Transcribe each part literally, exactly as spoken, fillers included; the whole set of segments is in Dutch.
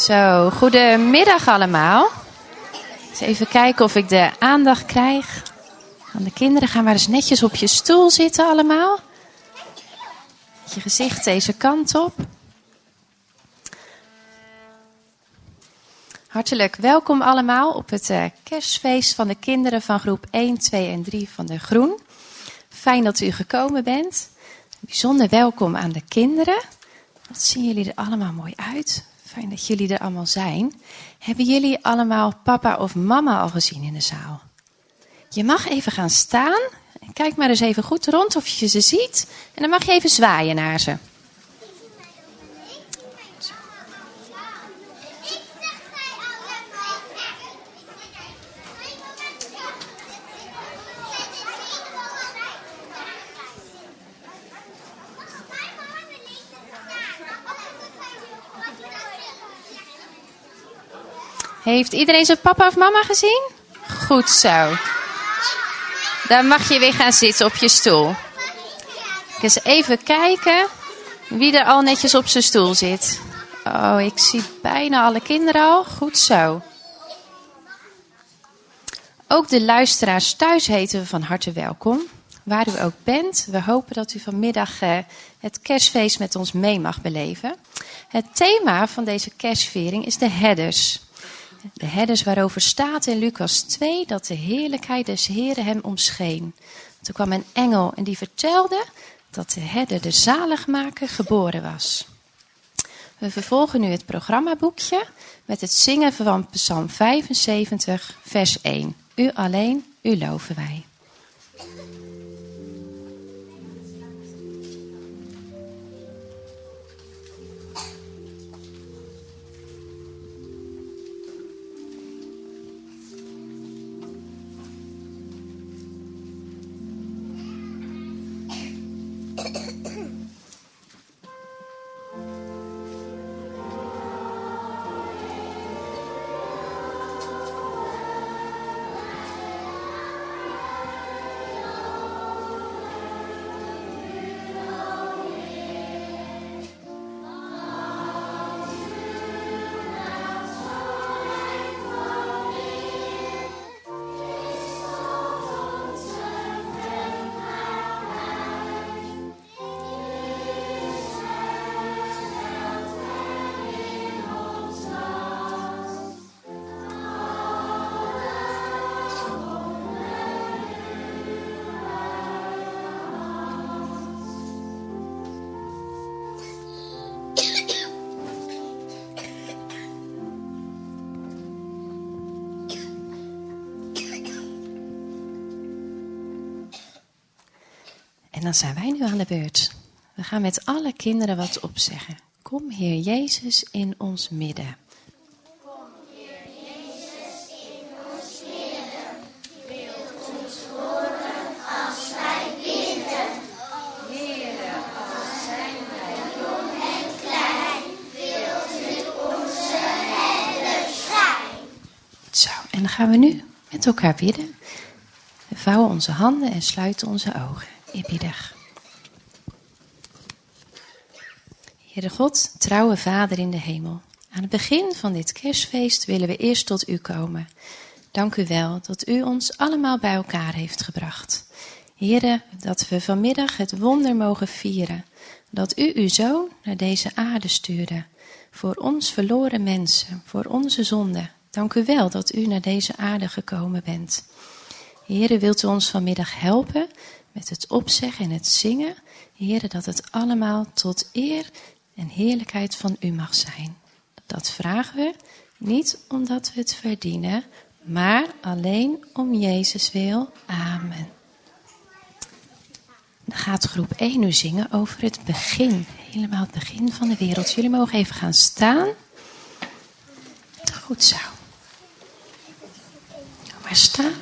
Zo, goedemiddag allemaal. Eens even kijken of ik de aandacht krijg van de kinderen. Ga maar eens netjes op je stoel zitten allemaal. Met je gezicht deze kant op. Hartelijk welkom allemaal op het uh, kerstfeest van de kinderen van groep één, twee en drie van de Groen. Fijn dat u gekomen bent. Bijzonder welkom aan de kinderen. Wat zien jullie er allemaal mooi uit. Fijn dat jullie er allemaal zijn. Hebben jullie allemaal papa of mama al gezien in de zaal? Je mag even gaan staan. En kijk maar eens even goed rond of je ze ziet. En dan mag je even zwaaien naar ze. Heeft iedereen zijn papa of mama gezien? Goed zo. Dan mag je weer gaan zitten op je stoel. Dus even kijken wie er al netjes op zijn stoel zit. Oh, ik zie bijna alle kinderen al. Goed zo. Ook de luisteraars thuis heten we van harte welkom. Waar u ook bent, we hopen dat u vanmiddag uh, het kerstfeest met ons mee mag beleven. Het thema van deze kerstviering is de herders. De herders waarover staat in Lucas twee dat de heerlijkheid des Heren hem omscheen. Toen kwam een engel en die vertelde dat de herder de zaligmaker geboren was. We vervolgen nu het programmaboekje met het zingen van Psalm vijfenzeventig, vers één. U alleen, u loven wij. En dan zijn wij nu aan de beurt. We gaan met alle kinderen wat opzeggen. Kom, Heer Jezus, in ons midden. Kom, Heer Jezus, in ons midden. Wilt ons horen als wij bidden. Heere, al zijn wij jong en klein, wilt u onze herder zijn. Zo, en dan gaan we nu met elkaar bidden. We vouwen onze handen en sluiten onze ogen. Eerbiedig. Heere God, trouwe Vader in de hemel. Aan het begin van dit kerstfeest willen we eerst tot u komen. Dank u wel dat u ons allemaal bij elkaar heeft gebracht. Heere, dat we vanmiddag het wonder mogen vieren. Dat u uw Zoon naar deze aarde stuurde. Voor ons verloren mensen, voor onze zonde. Dank u wel dat u naar deze aarde gekomen bent. Heere, wilt u ons vanmiddag helpen met het opzeggen en het zingen. Heere, dat het allemaal tot eer en heerlijkheid van u mag zijn. Dat vragen we niet omdat we het verdienen, maar alleen om Jezus wil. Amen. Dan gaat groep één nu zingen over het begin. Helemaal het begin van de wereld. Jullie mogen even gaan staan. Goed zo. Maar staan.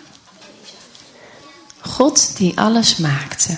God die alles maakte.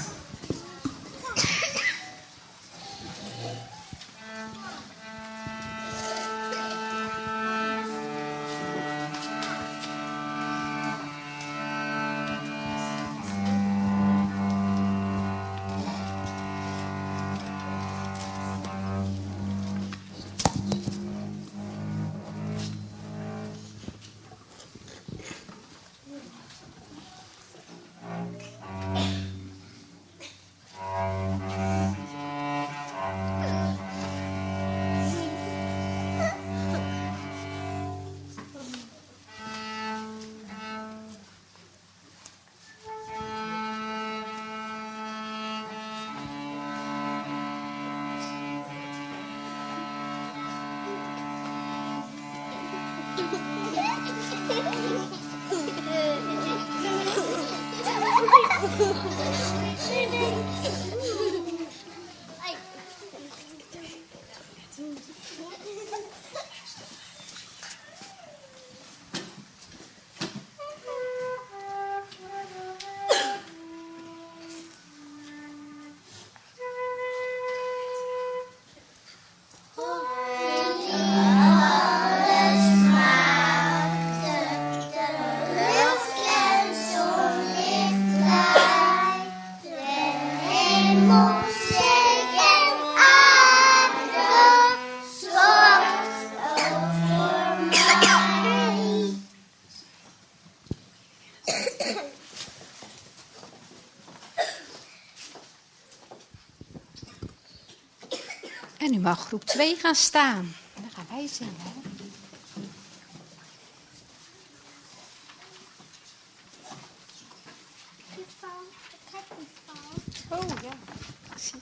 En nu mag groep twee gaan staan. Dan gaan wij zingen. Hè? Oh ja, precies.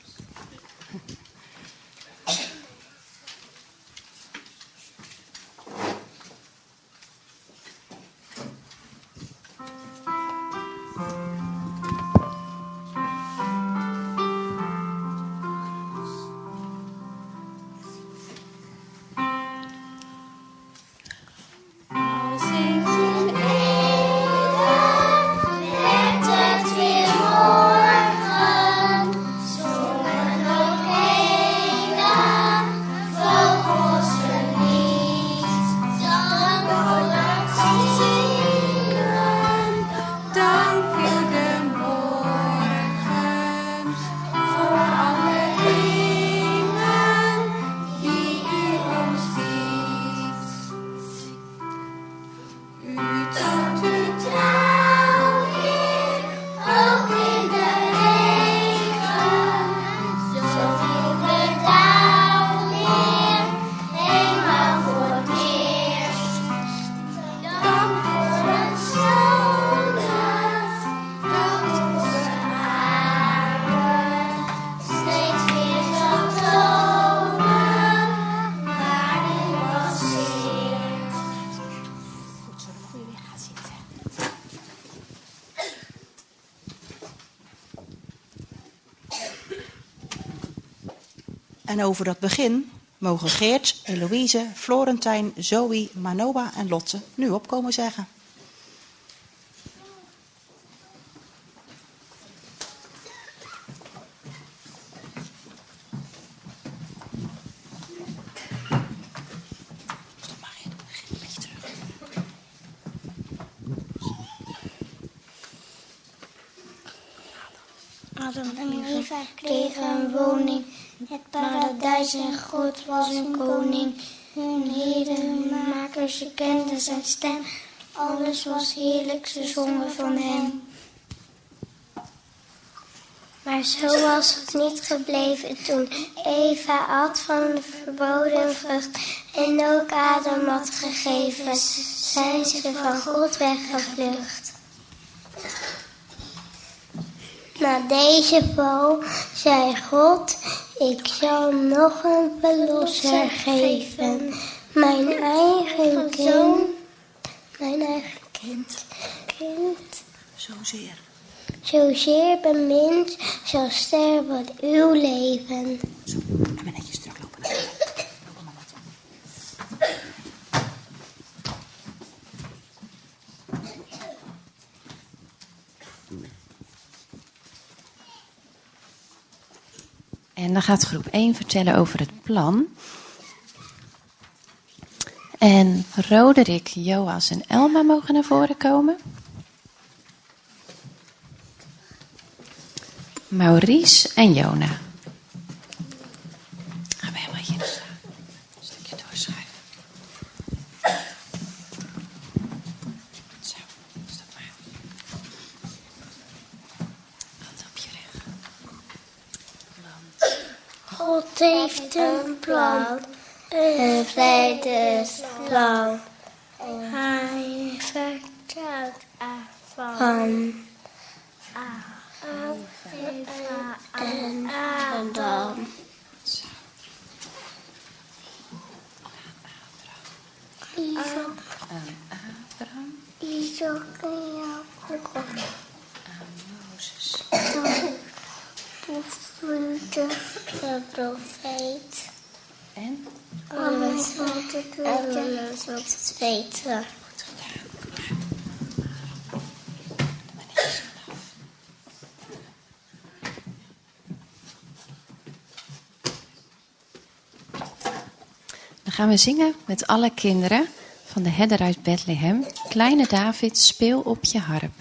En over dat begin mogen Geert, Eloïse, Florentijn, Zoe, Manoa en Lotte nu opkomen zeggen. Adam en Eva kregen een woning. Het paradijs en God was hun koning. Hun Heere, hun maker, ze kenden zijn stem. Alles was heerlijk, ze zongen van hem. Maar zo was het niet gebleven toen Eva at van de verboden vrucht. En ook Adam had gegeven, zijn ze van God weggevlucht. Na deze val zei God, ik zal nog een verlosser geven. Mijn eigen kind, mijn eigen kind, kind. Zozeer. Zozeer bemind, zal sterven uw leven. Zo, en we netjes teruglopen. Lopen maar wat. En dan gaat groep één vertellen over het plan. En Roderick, Joas en Elma mogen naar voren komen. Maurice en Jona. Gaan we helemaal hier staan. Een stukje doorschuiven. Zo, stop maar. Hand op je rug. God heeft een plan, een vredesplan. Hij vertelt ervan aan Eva en Adam. Isaac En Abraham. Isaac en Jacob. Mozes. De profeet. En? Alles wat het alles wat het weten. Goed gedaan. Doe maar netjes vanaf. Dan gaan we zingen met alle kinderen van de herder uit Bethlehem. Kleine David, speel op je harp.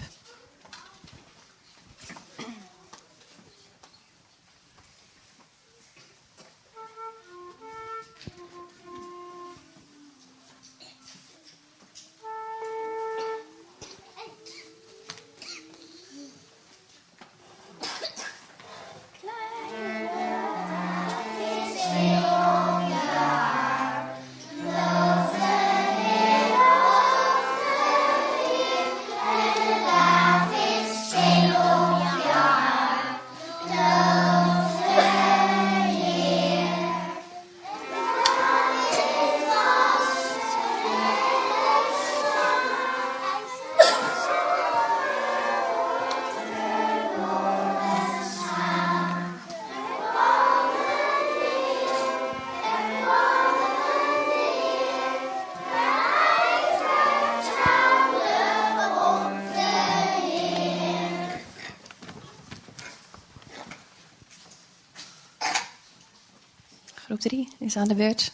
Groep drie is aan de beurt.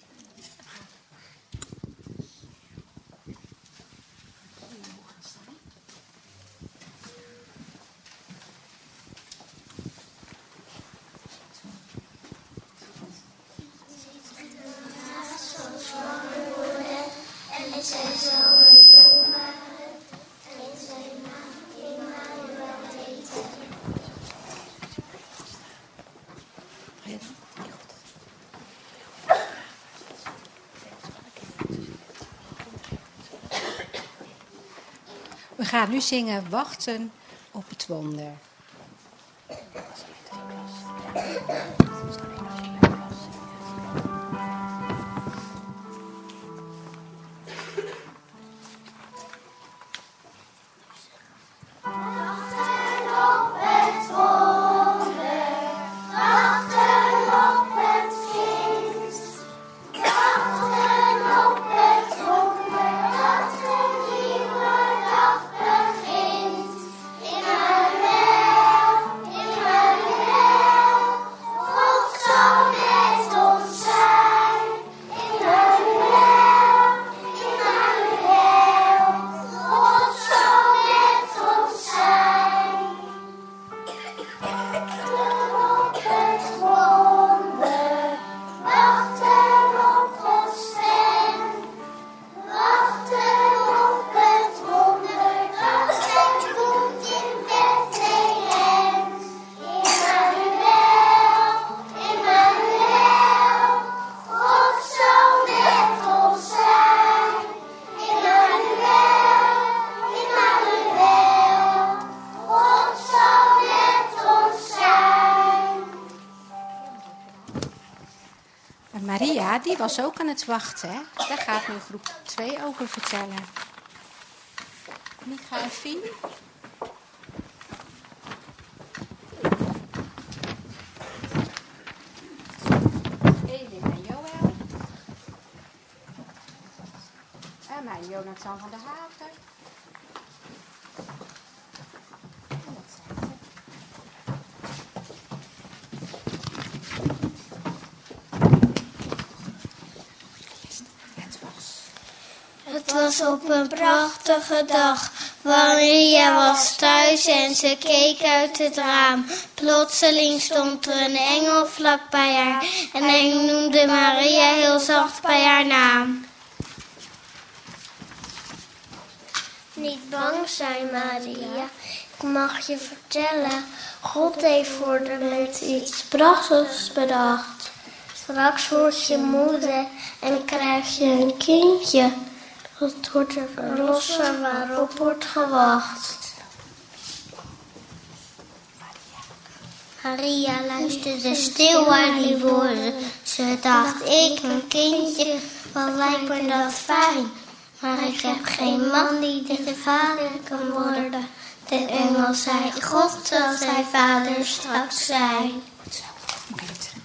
We gaan nu zingen Wachten op het wonder. Maria, die was ook aan het wachten, hè? Daar gaat nu groep twee over vertellen. Micha en Fien. Elin en Joël. En mijn Jonathan van der Haven. Het was op een prachtige dag. Maria was thuis en ze keek uit het raam. Plotseling stond er een engel vlak bij haar. En hij noemde Maria heel zacht bij haar naam. Niet bang zijn, Maria. Ik mag je vertellen. God heeft voor de mensen iets prachtigs bedacht. Straks word je moeder en krijg je een kindje. Dat wordt de verlosser waarop wordt gewacht. Maria luisterde stil aan die woorden. Ze dacht, ik een kindje, wat lijkt me dat fijn. Maar ik heb geen man die de vader kan worden. De engel hemel zij. God zal zijn vader straks zijn. Goed zo. Nog even terug.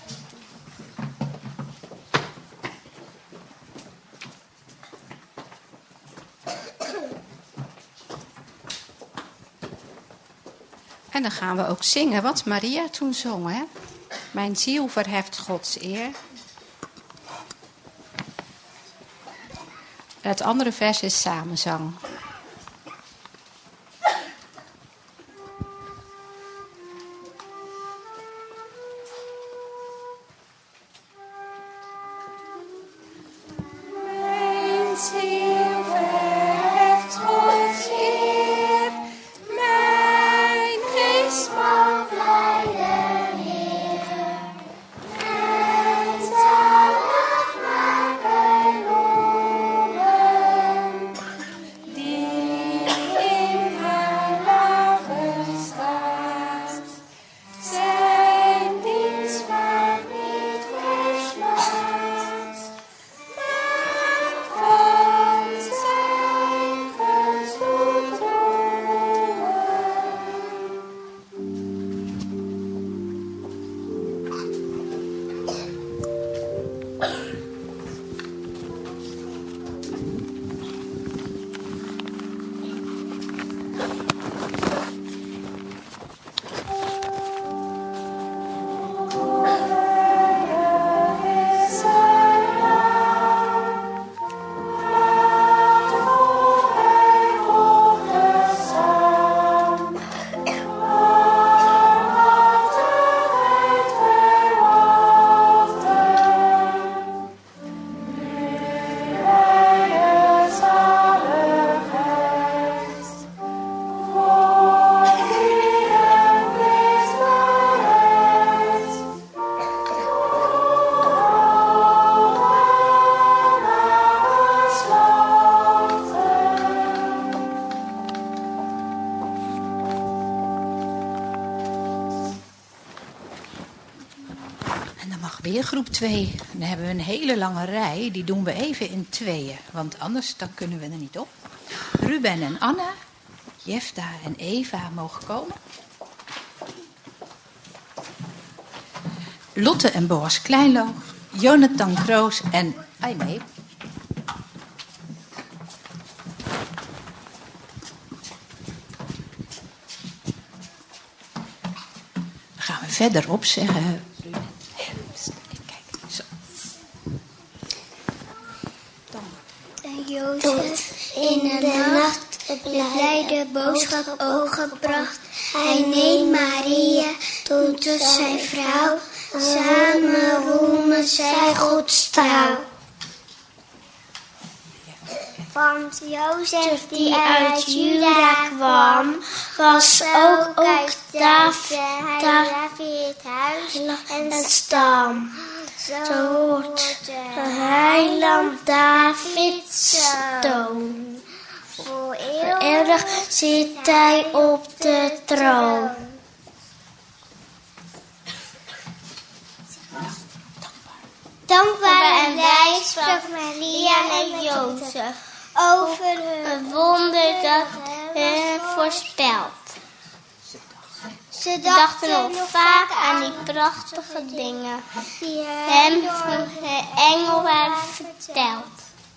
En dan gaan we ook zingen wat Maria toen zong, hè? Mijn ziel verheft Gods eer. Het andere vers is samenzang. Mijn ziel verheft Gods eer. Mijn geest mag blijden leven. En zalig maken roemen. Die in haar lagen staat. Zijn dienst maar niet verslaat. Maar van zijn gunst doet roemen. En dan mag weer groep twee. Dan hebben we een hele lange rij. Die doen we even in tweeën. Want anders dan kunnen we er niet op. Ruben en Anna, Jefta en Eva mogen komen. Lotte en Boas Kleinlo, Jonathan Kroos en Aimee. Dan gaan we verderop zeggen. Kijk, zo. En Jozef in de nacht de blijde boodschap ook gebracht. Hij neemt Maria tot zijn vrouw. Samen roemen zij Gods trouw. Want Jozef die uit Juda kwam, was ook, ook David, David huis en stam. Zo hoort de heiland Davids zoon. Voor eeuwig zit hij op de troon. Dankbaar en wijs sprak Maria en Jozef over een wonder dat hen voorspelt. Ze dachten nog vaak aan die prachtige dingen die hem van de engel waren verteld.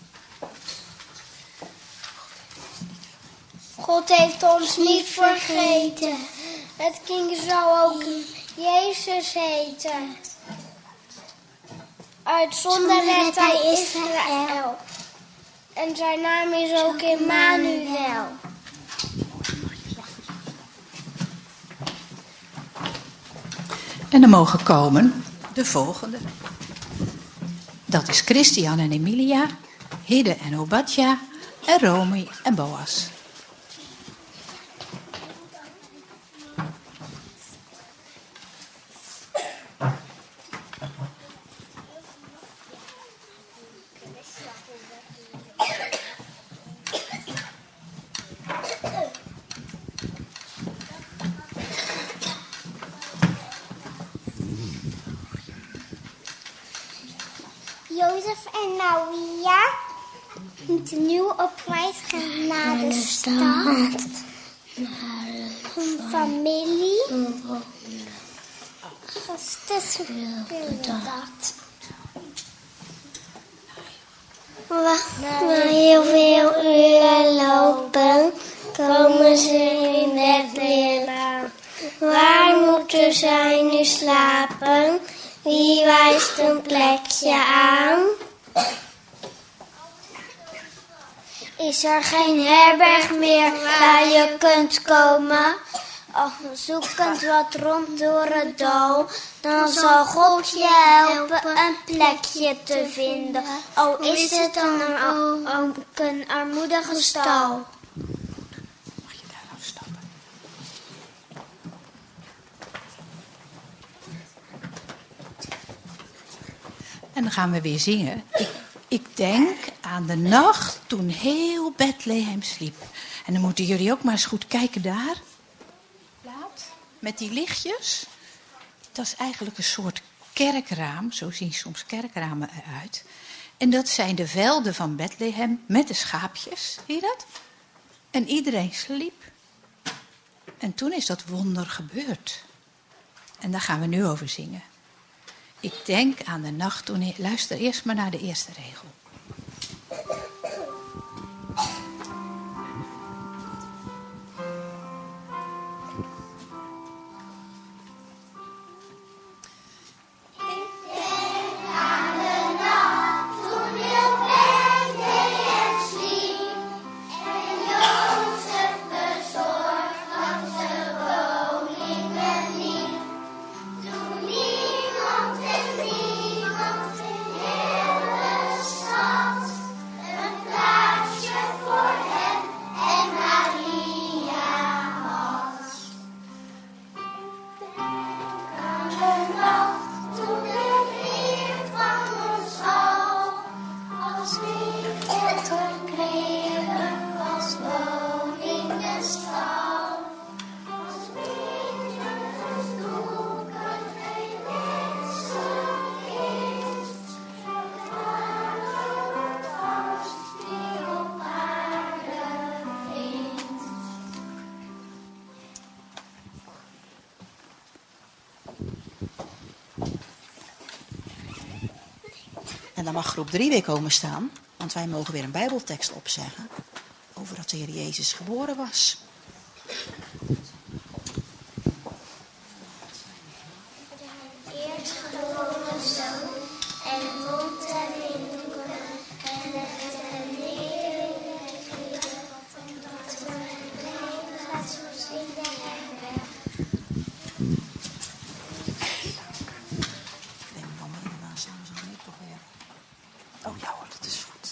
God heeft ons niet vergeten. Het kind zal ook Jezus heten. Uitzonderd hij Israël. En zijn naam is ook Emmanuel. En er mogen komen de volgende. Dat is Christian en Emilia, Hidde en Obadja en Romy en Boas. Jozef en Maria moeten nu op reis gaan naar de stad. Naar familie. Gasten willen dat. Na heel veel uren lopen, komen ze in Bethlehem aan. Waar moeten zij nu slapen? Wie wijst een plekje aan? Is er geen herberg meer waar je kunt komen? Of zoekend wat rond door het dal, dan zal God je helpen een plekje te vinden. Al is het dan een, ook een armoedige stal. Mag je daar afstappen? En dan gaan we weer zingen. Ik, ik denk aan de nacht toen heel Bethlehem sliep. En dan moeten jullie ook maar eens goed kijken daar. Met die lichtjes. Dat is eigenlijk een soort kerkraam. Zo zien soms kerkramen eruit. En dat zijn de velden van Bethlehem met de schaapjes. Zie je dat? En iedereen sliep. En toen is dat wonder gebeurd. En daar gaan we nu over zingen. Ik denk aan de nacht toen... Luister eerst maar naar de eerste regel. En dan mag groep drie weer komen staan, want wij mogen weer een bijbeltekst opzeggen over dat de Heer Jezus geboren was. Eerst geboren zoon en wond ter winkel en legde neer in het vuur. Dat voor hem leven gaat zoals in de herberg. Ik denk mama inderdaad samen zo niet toch weer. Oh ja hoor, dat is goed.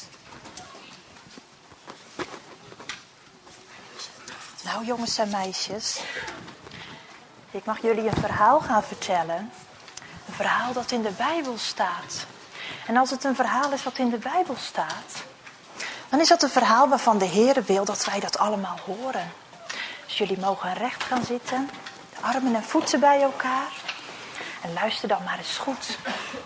Nou jongens en meisjes, ik mag jullie een verhaal gaan vertellen. Een verhaal dat in de Bijbel staat. En als het een verhaal is wat in de Bijbel staat, dan is dat een verhaal waarvan de Heer wil dat wij dat allemaal horen. Dus jullie mogen recht gaan zitten, de armen en voeten bij elkaar. En luister dan maar eens goed.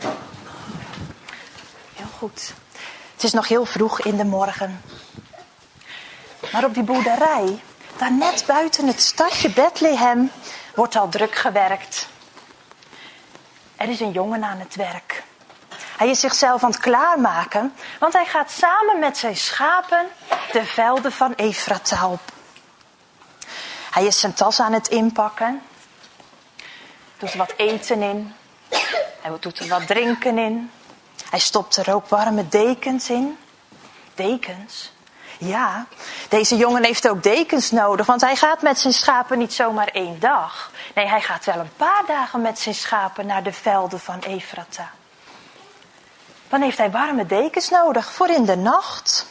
Heel goed. Het is nog heel vroeg in de morgen. Maar op die boerderij, daar net buiten het stadje Bethlehem, wordt al druk gewerkt. Er is een jongen aan het werk. Hij is zichzelf aan het klaarmaken, want hij gaat samen met zijn schapen de velden van Efrata op. Hij is zijn tas aan het inpakken. Doet er wat eten in. Hij doet er wat drinken in. Hij stopt er ook warme dekens in. Dekens? Ja, deze jongen heeft ook dekens nodig, want hij gaat met zijn schapen niet zomaar één dag. Nee, hij gaat wel een paar dagen met zijn schapen naar de velden van Efrata. Dan heeft hij warme dekens nodig voor in de nacht.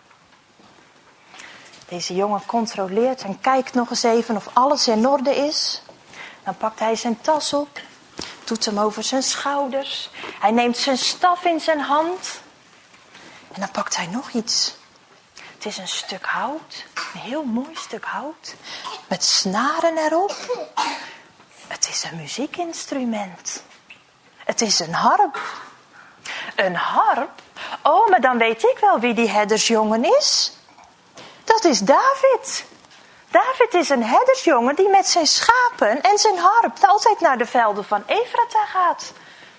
Deze jongen controleert en kijkt nog eens even of alles in orde is. Dan pakt hij zijn tas op, doet hem over zijn schouders. Hij neemt zijn staf in zijn hand. En dan pakt hij nog iets. Het is een stuk hout, een heel mooi stuk hout, met snaren erop. Het is een muziekinstrument. Het is een harp. Een harp? Oh, maar dan weet ik wel wie die herdersjongen is. Dat is David. David is een herdersjongen die met zijn schapen en zijn harp altijd naar de velden van Efrata gaat.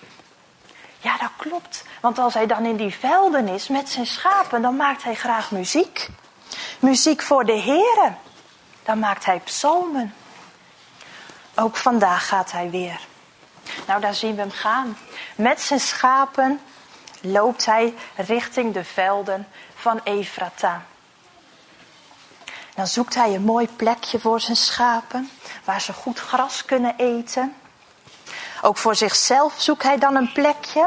Ja, dat klopt. Want als hij dan in die velden is met zijn schapen, dan maakt hij graag muziek. Muziek voor de Heere. Dan maakt hij psalmen. Ook vandaag gaat hij weer. Nou, daar zien we hem gaan. Met zijn schapen loopt hij richting de velden van Efrata. Dan zoekt hij een mooi plekje voor zijn schapen, waar ze goed gras kunnen eten. Ook voor zichzelf zoekt hij dan een plekje.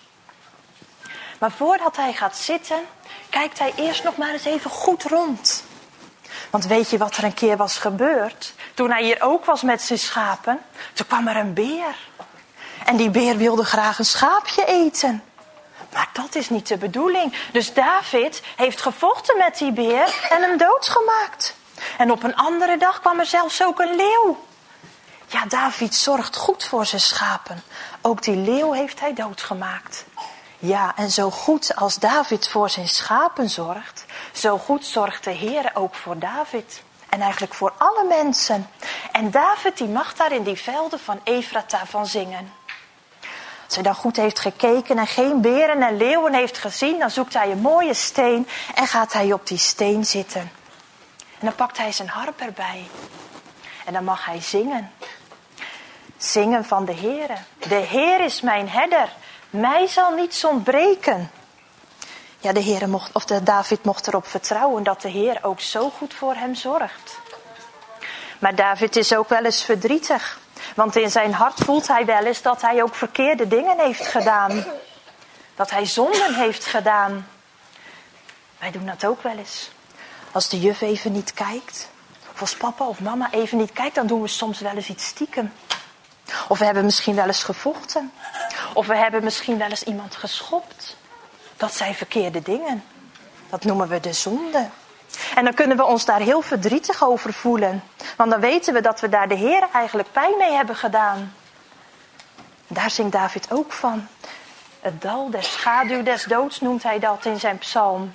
Maar voordat hij gaat zitten, kijkt hij eerst nog maar eens even goed rond. Want weet je wat er een keer was gebeurd? Toen hij hier ook was met zijn schapen, toen kwam er een beer. En die beer wilde graag een schaapje eten. Maar dat is niet de bedoeling. Dus David heeft gevochten met die beer en hem doodgemaakt. En op een andere dag kwam er zelfs ook een leeuw. Ja, David zorgt goed voor zijn schapen. Ook die leeuw heeft hij doodgemaakt. Ja, en zo goed als David voor zijn schapen zorgt, zo goed zorgt de Heer ook voor David. En eigenlijk voor alle mensen. En David die mag daar in die velden van Efrata van zingen. Als hij dan goed heeft gekeken en geen beren en leeuwen heeft gezien, dan zoekt hij een mooie steen en gaat hij op die steen zitten. En dan pakt hij zijn harp erbij. En dan mag hij zingen. Zingen van de Heere. De Heer is mijn herder. Mij zal niets ontbreken. Ja, de Heere mocht, of de David mocht erop vertrouwen dat de Heer ook zo goed voor hem zorgt. Maar David is ook wel eens verdrietig. Want in zijn hart voelt hij wel eens dat hij ook verkeerde dingen heeft gedaan. Dat hij zonden heeft gedaan. Wij doen dat ook wel eens. Als de juf even niet kijkt, of als papa of mama even niet kijkt, dan doen we soms wel eens iets stiekem. Of we hebben misschien wel eens gevochten. Of we hebben misschien wel eens iemand geschopt. Dat zijn verkeerde dingen. Dat noemen we de zonde. En dan kunnen we ons daar heel verdrietig over voelen. Want dan weten we dat we daar de Heer eigenlijk pijn mee hebben gedaan. Daar zingt David ook van. Het dal der schaduw des doods noemt hij dat in zijn psalm.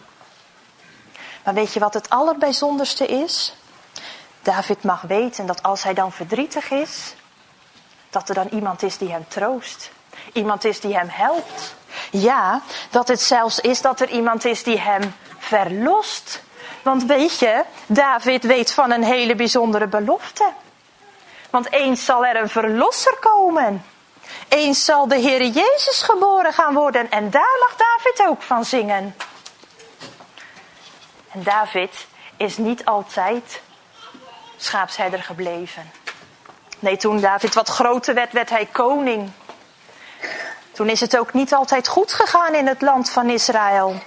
Maar weet je wat het allerbijzonderste is? David mag weten dat als hij dan verdrietig is, dat er dan iemand is die hem troost. Iemand is die hem helpt. Ja, dat het zelfs is dat er iemand is die hem verlost. Want weet je, David weet van een hele bijzondere belofte. Want eens zal er een verlosser komen. Eens zal de Heere Jezus geboren gaan worden. En daar mag David ook van zingen. En David is niet altijd schaapsherder gebleven. Nee, toen David wat groter werd, werd hij koning. Toen is het ook niet altijd goed gegaan in het land van Israël.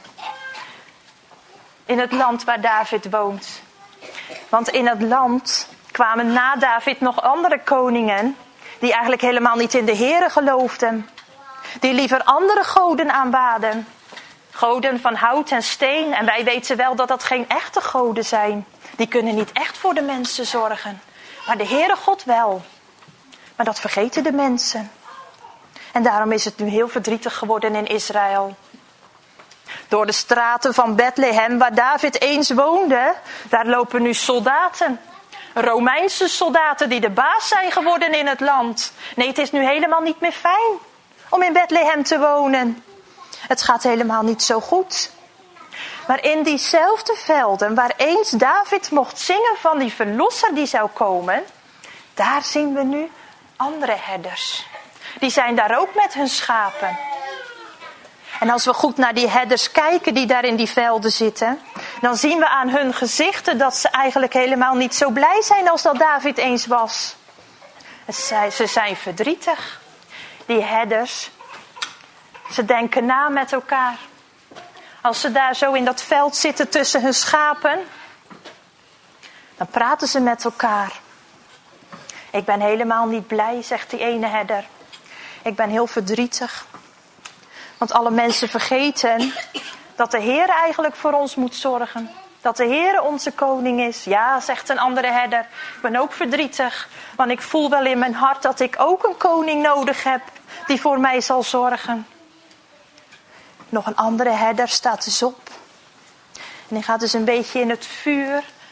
In het land waar David woont. Want in het land kwamen na David nog andere koningen die eigenlijk helemaal niet in de Heere geloofden. Die liever andere goden aanbaden. Goden van hout en steen. En wij weten wel dat dat geen echte goden zijn. Die kunnen niet echt voor de mensen zorgen. Maar de Heere God wel. Maar dat vergeten de mensen. En daarom is het nu heel verdrietig geworden in Israël. Door de straten van Bethlehem, waar David eens woonde, daar lopen nu soldaten. Romeinse soldaten die de baas zijn geworden in het land. Nee, het is nu helemaal niet meer fijn om in Bethlehem te wonen. Het gaat helemaal niet zo goed. Maar in diezelfde velden waar eens David mocht zingen van die verlosser die zou komen, daar zien we nu andere herders. Die zijn daar ook met hun schapen. En als we goed naar die herders kijken die daar in die velden zitten, dan zien we aan hun gezichten dat ze eigenlijk helemaal niet zo blij zijn als dat David eens was. Ze zijn verdrietig. Die herders, ze denken na met elkaar. Als ze daar zo in dat veld zitten tussen hun schapen, dan praten ze met elkaar. Ik ben helemaal niet blij, zegt die ene herder. Ik ben heel verdrietig. Want alle mensen vergeten dat de Heer eigenlijk voor ons moet zorgen. Dat de Heer onze koning is. Ja, zegt een andere herder. Ik ben ook verdrietig. Want ik voel wel in mijn hart dat ik ook een koning nodig heb. Die voor mij zal zorgen. Nog een andere herder staat dus op. En die gaat dus een beetje in het vuur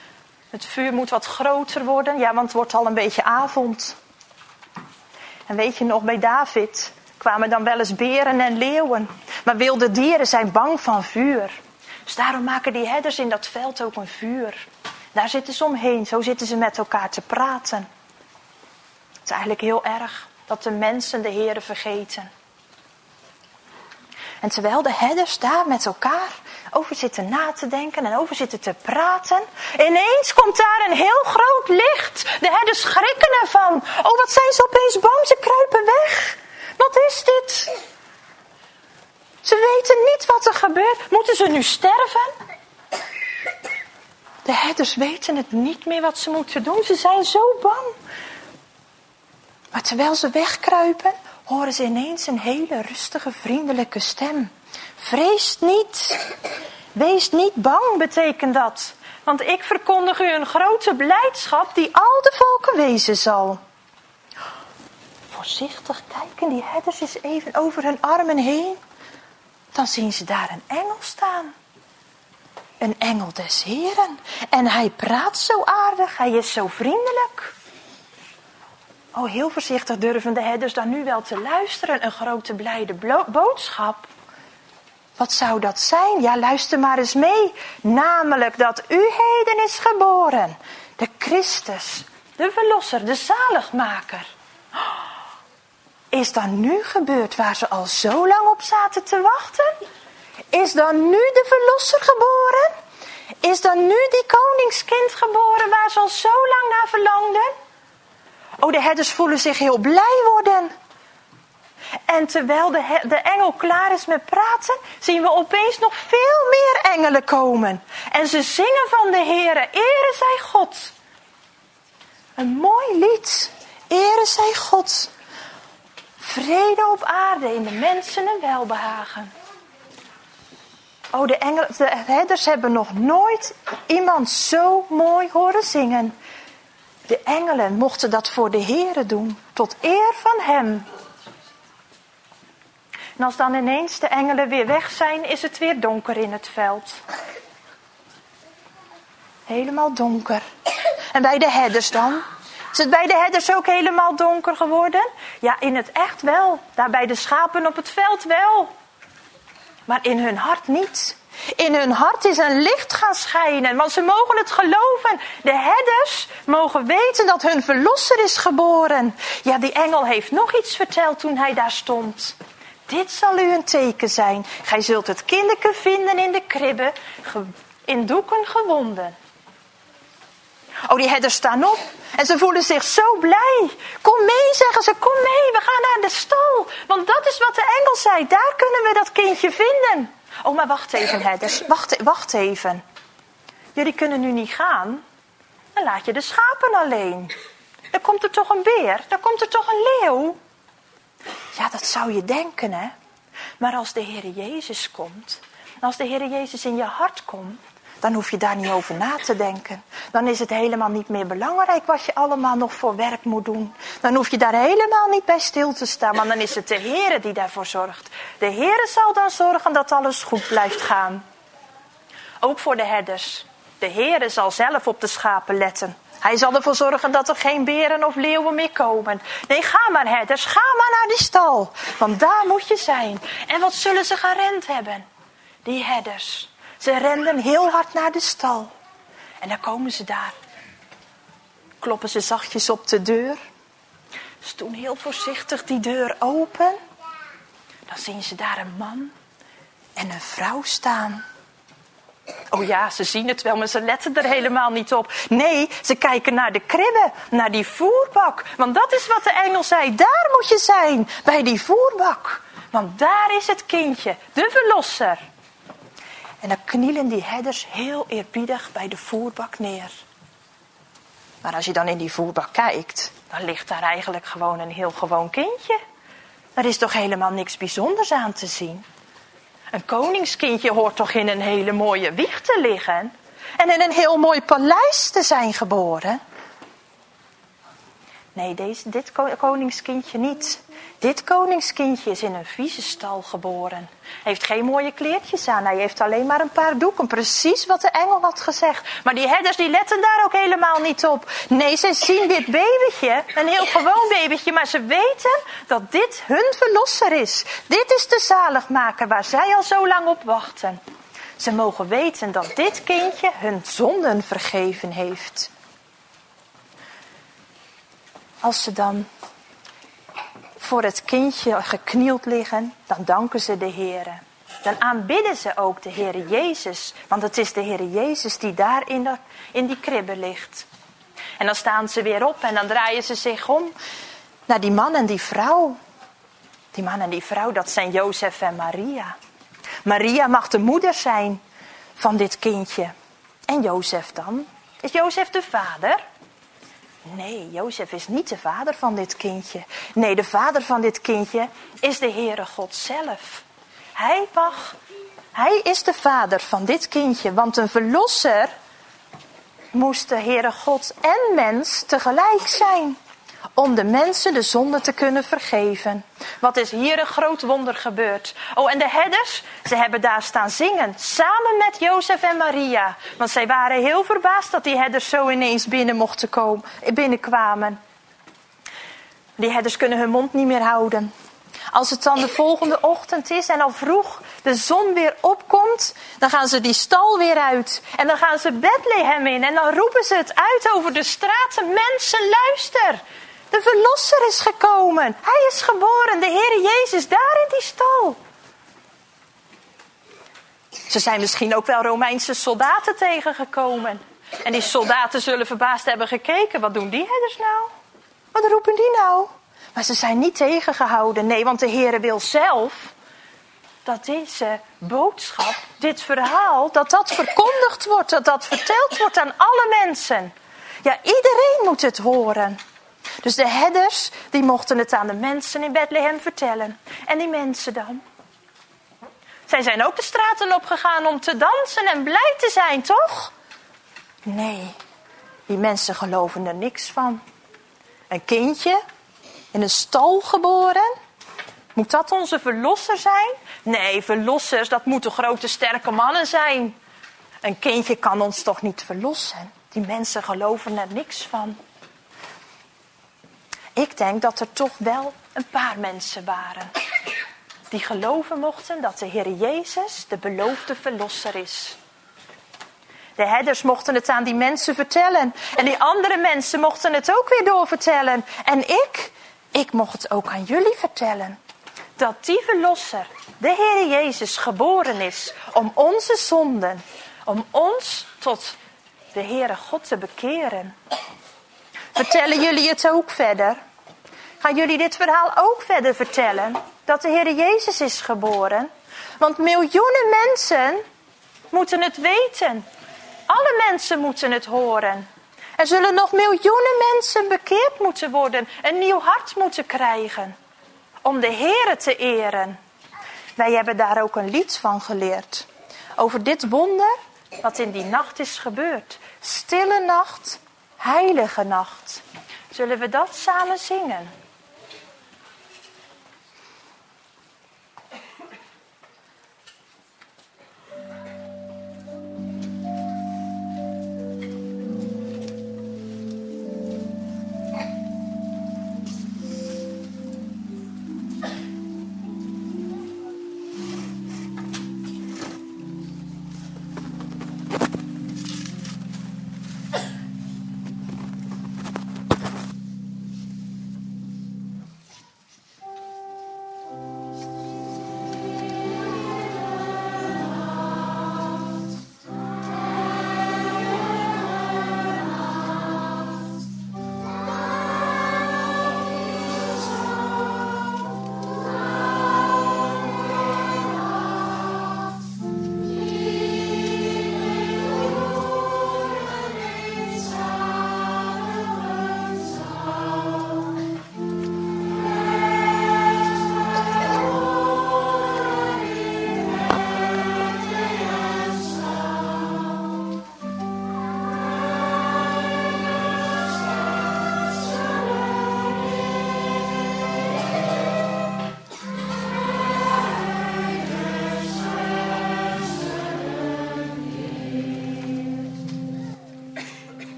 Het vuur moet wat groter worden, ja, want het wordt al een beetje avond. En weet je nog, bij David kwamen dan wel eens beren en leeuwen. Maar wilde dieren zijn bang van vuur. Dus daarom maken die herders in dat veld ook een vuur. Daar zitten ze omheen, zo zitten ze met elkaar te praten. Het is eigenlijk heel erg dat de mensen de Heere vergeten. En terwijl de herders daar met elkaar over zitten na te denken en over zitten te praten, ineens komt daar een heel groot licht. De herders schrikken ervan. Oh, wat zijn ze opeens bang, ze kruipen weg. Wat is dit? Ze weten niet wat er gebeurt. Moeten ze nu sterven? De herders weten het niet meer wat ze moeten doen. Ze zijn zo bang. Maar terwijl ze wegkruipen, horen ze ineens een hele rustige, vriendelijke stem. Vrees niet. Wees niet bang, betekent dat. Want ik verkondig u een grote blijdschap die al de volken wezen zal. Voorzichtig kijken die herders eens even over hun armen heen. Dan zien ze daar een engel staan. Een engel des Heren. En hij praat zo aardig, hij is zo vriendelijk. Oh, heel voorzichtig durven de herders dan nu wel te luisteren. Een grote blijde blo- boodschap. Wat zou dat zijn? Ja, luister maar eens mee. Namelijk dat u heden is geboren. De Christus, de Verlosser, de Zaligmaker. Is dan nu gebeurd waar ze al zo lang op zaten te wachten? Is dan nu de Verlosser geboren? Is dan nu die koningskind geboren waar ze al zo lang naar verlangden? Oh, de herders voelen zich heel blij worden. En terwijl de, he- de engel klaar is met praten, zien we opeens nog veel meer engelen komen. En ze zingen van de Heere, ere zij God. Een mooi lied, ere zij God. Vrede op aarde, in de mensen een welbehagen. Oh, de, engel, de herders hebben nog nooit iemand zo mooi horen zingen. De engelen mochten dat voor de Heere doen, tot eer van hem. En als dan ineens de engelen weer weg zijn, is het weer donker in het veld. Helemaal donker. En bij de herders dan? Is het bij de herders ook helemaal donker geworden? Ja, in het echt wel. Daar bij de schapen op het veld wel. Maar in hun hart niet. In hun hart is een licht gaan schijnen, want ze mogen het geloven. De herders mogen weten dat hun verlosser is geboren. Ja, die engel heeft nog iets verteld toen hij daar stond. Dit zal u een teken zijn. Gij zult het kinderke vinden in de kribbe, in doeken gewonden. Oh, die herders staan op en ze voelen zich zo blij. Kom mee, zeggen ze, kom mee, we gaan naar de stal. Want dat is wat de engel zei, daar kunnen we dat kindje vinden. Oh, maar wacht even, herders, wacht, wacht even. Jullie kunnen nu niet gaan. Dan laat je de schapen alleen. Dan komt er toch een beer, dan komt er toch een leeuw. Ja, dat zou je denken, hè. Maar als de Heere Jezus komt, als de Heere Jezus in je hart komt, dan hoef je daar niet over na te denken. Dan is het helemaal niet meer belangrijk wat je allemaal nog voor werk moet doen. Dan hoef je daar helemaal niet bij stil te staan, maar dan is het de Heere die daarvoor zorgt. De Heere zal dan zorgen dat alles goed blijft gaan. Ook voor de herders. De Heere zal zelf op de schapen letten. Hij zal ervoor zorgen dat er geen beren of leeuwen meer komen. Nee, ga maar herders, ga maar naar die stal. Want daar moet je zijn. En wat zullen ze gerend hebben? Die herders. Ze renden heel hard naar de stal. En dan komen ze daar. Kloppen ze zachtjes op de deur. Ze doen heel voorzichtig die deur open. Dan zien ze daar een man en een vrouw staan. Oh ja, ze zien het wel, maar ze letten er helemaal niet op. Nee, ze kijken naar de kribbe, naar die voerbak. Want dat is wat de engel zei. Daar moet je zijn, bij die voerbak. Want daar is het kindje, de verlosser. En dan knielen die herders heel eerbiedig bij de voerbak neer. Maar als je dan in die voerbak kijkt, dan ligt daar eigenlijk gewoon een heel gewoon kindje. Er is toch helemaal niks bijzonders aan te zien. Een koningskindje hoort toch in een hele mooie wieg te liggen. En in een heel mooi paleis te zijn geboren. Nee, deze, dit koningskindje niet. Dit koningskindje is in een viezenstal geboren. Hij heeft geen mooie kleertjes aan. Hij heeft alleen maar een paar doeken. Precies wat de engel had gezegd. Maar die herders die letten daar ook helemaal niet op. Nee, ze zien dit babytje. Een heel gewoon babytje. Maar ze weten dat dit hun verlosser is. Dit is de zaligmaker waar zij al zo lang op wachten. Ze mogen weten dat dit kindje hun zonden vergeven heeft. Als ze dan voor het kindje geknield liggen, dan danken ze de Heere. Dan aanbidden ze ook de Heere Jezus. Want het is de Heere Jezus die daar in, de, in die kribbe ligt. En dan staan ze weer op en dan draaien ze zich om naar die man en die vrouw. Die man en die vrouw, dat zijn Jozef en Maria. Maria mag de moeder zijn van dit kindje. En Jozef dan? Is Jozef de vader? Nee, Jozef is niet de vader van dit kindje. Nee, de vader van dit kindje is de Heere God zelf. Hij mag, hij is de vader van dit kindje. Want een verlosser moest de Heere God en mens tegelijk zijn. Om de mensen de zonde te kunnen vergeven. Wat is hier een groot wonder gebeurd. Oh, en de herders, ze hebben daar staan zingen. Samen met Jozef en Maria. Want zij waren heel verbaasd dat die herders zo ineens binnen mochten komen, binnenkwamen. Die herders kunnen hun mond niet meer houden. Als het dan de volgende ochtend is en al vroeg de zon weer opkomt, dan gaan ze die stal weer uit. En dan gaan ze Bethlehem in en dan roepen ze het uit over de straten. Mensen, luister! De verlosser is gekomen. Hij is geboren, de Heere Jezus, daar in die stal. Ze zijn misschien ook wel Romeinse soldaten tegengekomen. En die soldaten zullen verbaasd hebben gekeken. Wat doen die herders nou? Wat roepen die nou? Maar ze zijn niet tegengehouden. Nee, want de Heere wil zelf dat deze boodschap, dit verhaal, dat dat verkondigd wordt. Dat dat verteld wordt aan alle mensen. Ja, iedereen moet het horen. Dus de herders, die mochten het aan de mensen in Bethlehem vertellen. En die mensen dan? Zij zijn ook de straten opgegaan om te dansen en blij te zijn, toch? Nee, die mensen geloven er niks van. Een kindje in een stal geboren? Moet dat onze verlosser zijn? Nee, verlossers, dat moeten grote sterke mannen zijn. Een kindje kan ons toch niet verlossen? Die mensen geloven er niks van. Ik denk dat er toch wel een paar mensen waren die geloven mochten dat de Heer Jezus de beloofde verlosser is. De herders mochten het aan die mensen vertellen. En die andere mensen mochten het ook weer doorvertellen. En ik, ik mocht het ook aan jullie vertellen. Dat die verlosser, de Heer Jezus, geboren is om onze zonden, om ons tot de Heere God te bekeren. Vertellen jullie het ook verder? Gaan jullie dit verhaal ook verder vertellen? Dat de Heere Jezus is geboren? Want miljoenen mensen moeten het weten. Alle mensen moeten het horen. Er zullen nog miljoenen mensen bekeerd moeten worden. Een nieuw hart moeten krijgen. Om de Heere te eren. Wij hebben daar ook een lied van geleerd. Over dit wonder wat in die nacht is gebeurd. Stille nacht, heilige nacht. Zullen we dat samen zingen?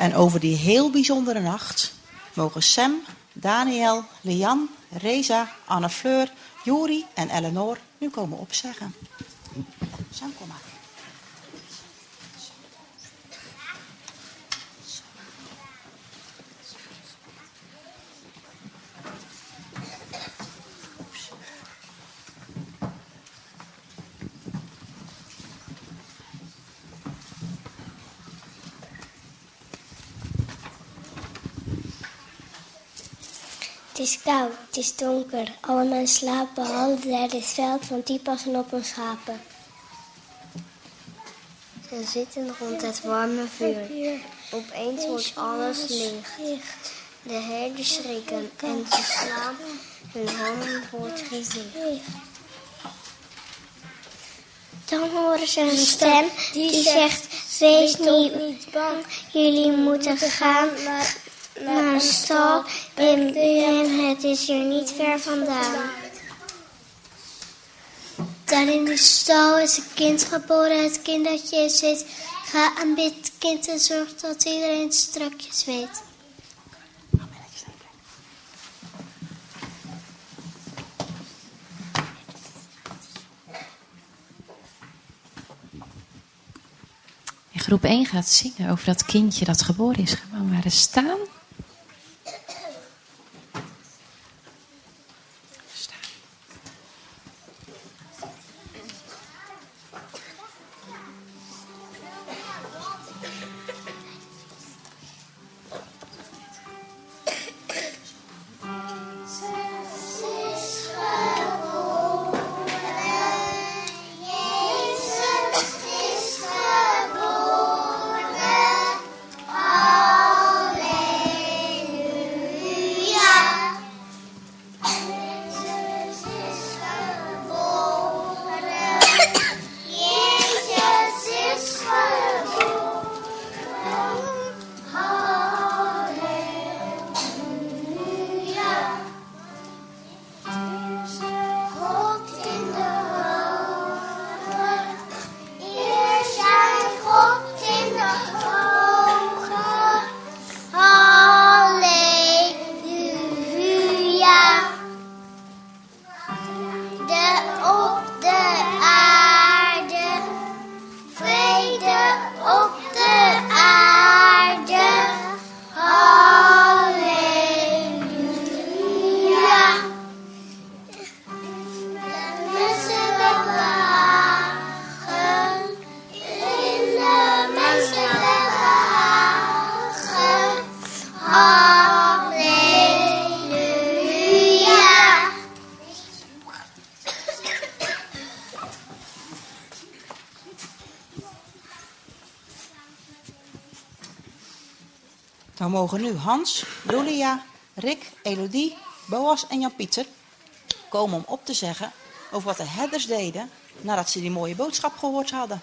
En over die heel bijzondere nacht mogen Sam, Daniel, Lian, Reza, Anne Fleur, Juri en Eleanor nu komen opzeggen. Sam, kom maar. Het is koud, het is donker. Alle mensen slapen behalve daar dit veld, want die passen op hun schapen. Ze zitten rond het warme vuur. Opeens wordt alles licht. De herders schrikken en ze slaan hun handen voor het gezicht. Dan horen ze een stem die zegt, wees niet bang, jullie moeten gaan naar een stal in Bethlehem, het is hier niet ver vandaan. Daar in de stal is een kind geboren, het kind dat Jezus heet. Ga en bid het kind en zorg dat iedereen het strakjes weet. In groep één gaat zingen over dat kindje dat geboren is. Gewoon maar eens staan. Dan mogen nu Hans, Julia, Rick, Elodie, Boas en Jan-Pieter komen om op te zeggen over wat de herders deden nadat ze die mooie boodschap gehoord hadden.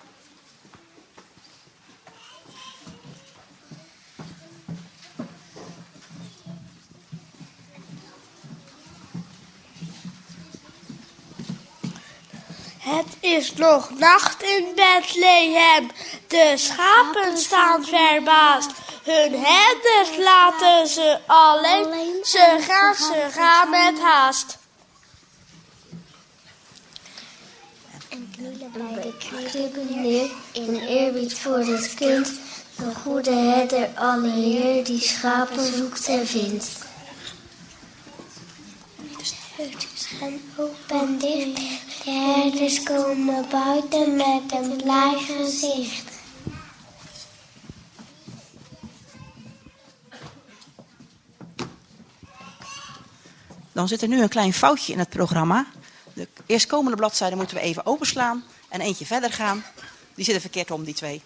Het is nog nacht in Bethlehem. De schapen staan verbaasd. Hun herders laten ze alleen. Ze gaan, ze gaan met haast. En knielen bij de kribben neer in eerbied voor het kind. De goede herder, alle Heer, die schapen zoekt en vindt. Herders gaan open en dicht. De herders komen buiten met een blij gezicht. Dan zit er nu een klein foutje in het programma. De eerstkomende bladzijde moeten we even openslaan en eentje verder gaan. Die zitten verkeerd om, die twee.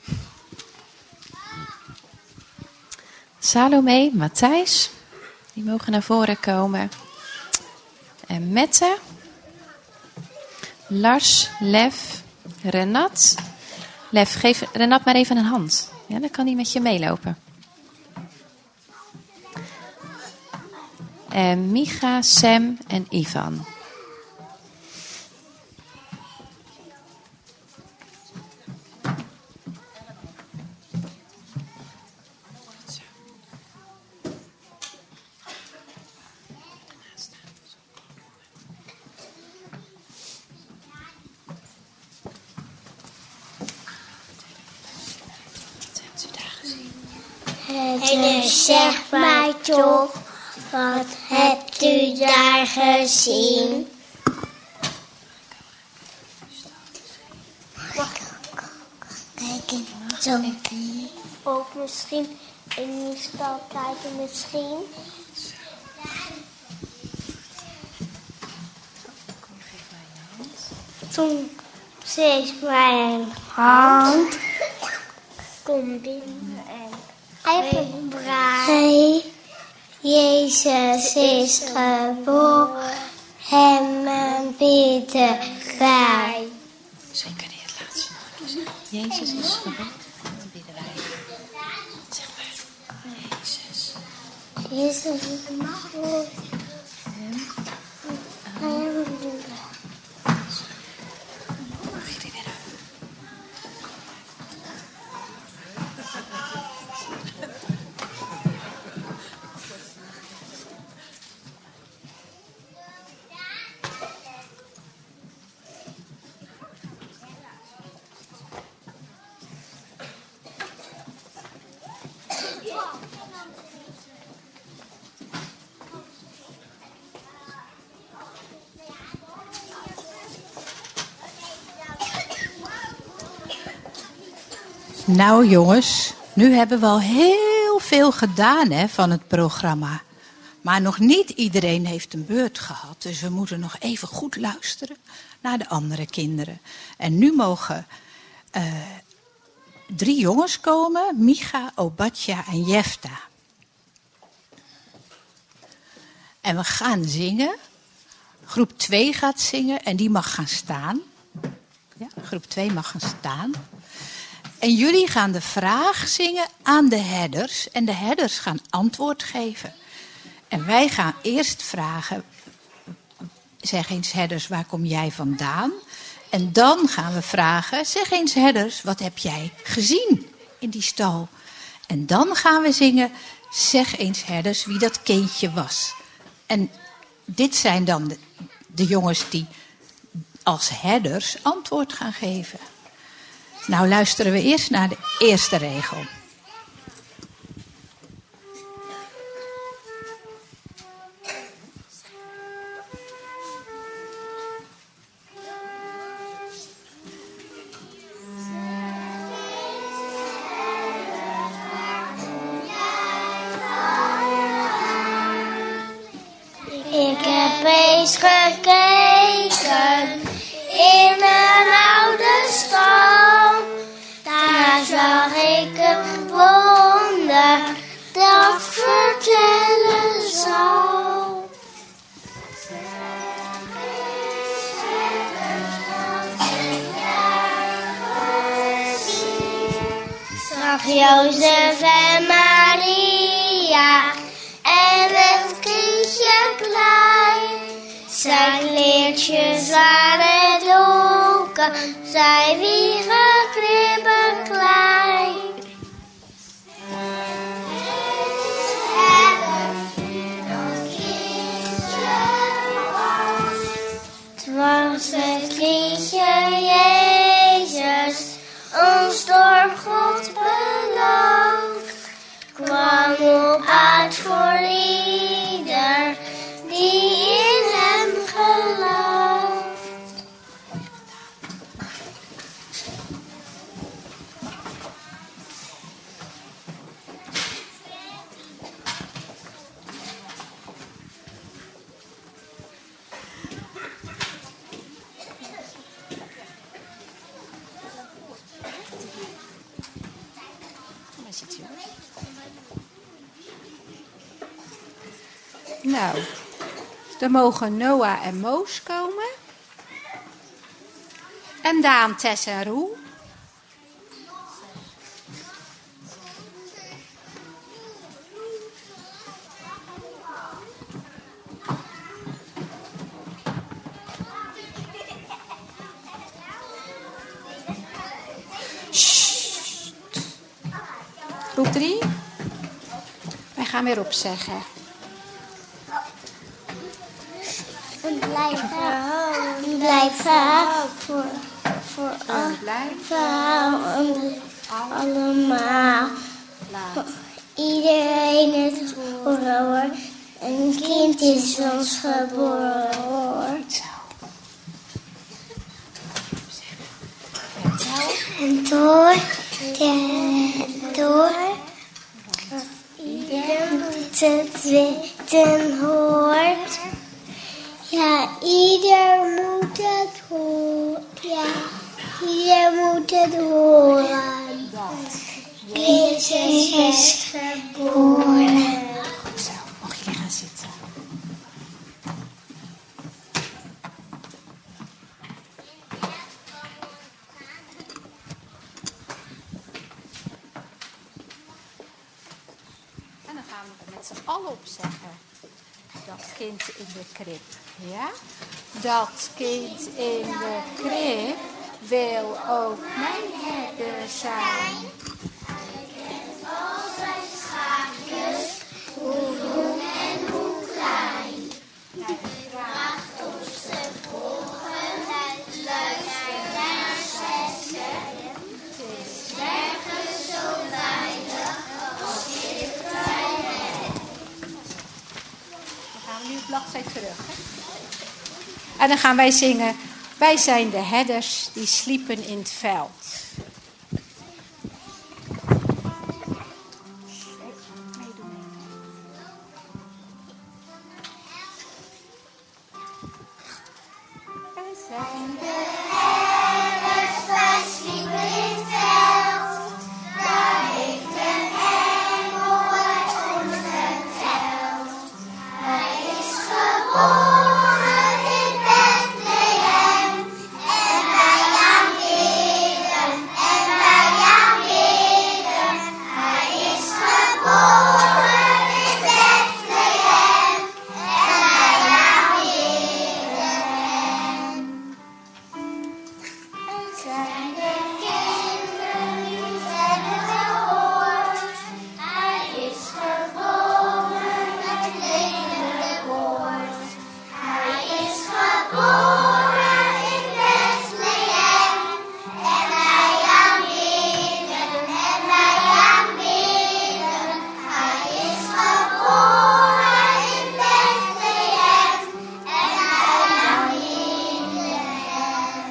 Salome, Matthijs, die mogen naar voren komen. En Mette, Lars, Lev, Renat. Lev, geef Renat maar even een hand. Ja, dan kan hij met je meelopen. En Micha, Sam en Ivan. Dus zeg mij toch, wat hebt u daar gezien? Kijken, zo. Ook misschien in die stal kijken, misschien. Toen steekt mijn hand. Kom binnen en even braai. Hey, Jezus is geboren. Hem en bidden wij. Zeker niet het laatste. Jezus is geboren. Dan bidden wij. Zeg maar. Jezus. Jezus is makkelijk. Nou jongens, nu hebben we al heel veel gedaan hè, van het programma. Maar nog niet iedereen heeft een beurt gehad. Dus we moeten nog even goed luisteren naar de andere kinderen. En nu mogen uh, drie jongens komen. Micha, Obadja en Jefta. En we gaan zingen. Groep twee gaat zingen en die mag gaan staan. Ja, groep twee mag gaan staan. En jullie gaan de vraag zingen aan de herders. En de herders gaan antwoord geven. En wij gaan eerst vragen. Zeg eens herders, waar kom jij vandaan? En dan gaan we vragen. Zeg eens herders, wat heb jij gezien in die stal? En dan gaan we zingen. Zeg eens herders, wie dat kindje was. En dit zijn dan de, de jongens die als herders antwoord gaan geven. Nou luisteren we eerst naar de eerste regel. Ik heb eens gekeken in een oude stal. Daar zag ik een wonder dat vertellen zal. Zag Jozef en Maria en het kindje klein. Zijn kleertjes waren donker, zij wiegen kribben klein. Het was het kindje Jezus, ons door God beloofd, kwam op aard voor ieder die in hem gelooft. Nou, dan mogen Noah en Moos komen. En Daan, Tess en Roel. Sst. Groep drie. Wij gaan weer opzeggen. En blijven houden, blijven houden voor, voor al, Blijf houden allemaal. laat iedereen het horen hoor. Een kind is ons geboren hoor. En door, de, door, ieder moet het weten hoort. Ja, ieder moet het horen. Ja, ieder moet het horen. Jezus is geboren. Goed zo, mocht je gaan zitten. En dan gaan we er met z'n allen op zeggen. Dat kind in de krib, ja? Dat kind in de krib wil ook mijn herder zijn. Al zijn schaapjes, hoe jong en hoe klein. Hij vraagt of ze volgen, luister naar zessen. Het is nergens zo weinig als dichtbij hen. Dan gaan we nu op bladzijde terug, hè? En dan gaan wij zingen. Wij zijn de herders die sliepen in het veld. Wij zijn de herders, wij sliepen in het veld. Daar heeft een engel het ons verteld. Hij is geboren in Bethlehem. En wij aanbidden, en wij aanbidden. Hij is geboren in Bethlehem. En wij aanbidden hem. Het zijn de kinderen die het hebben gehoord. Hij is geboren met levende woord. Hij is geboren in Bethlehem. En wij aanbidden, en wij aanbidden. Hij is geboren in Bethlehem. En wij aanbidden hem.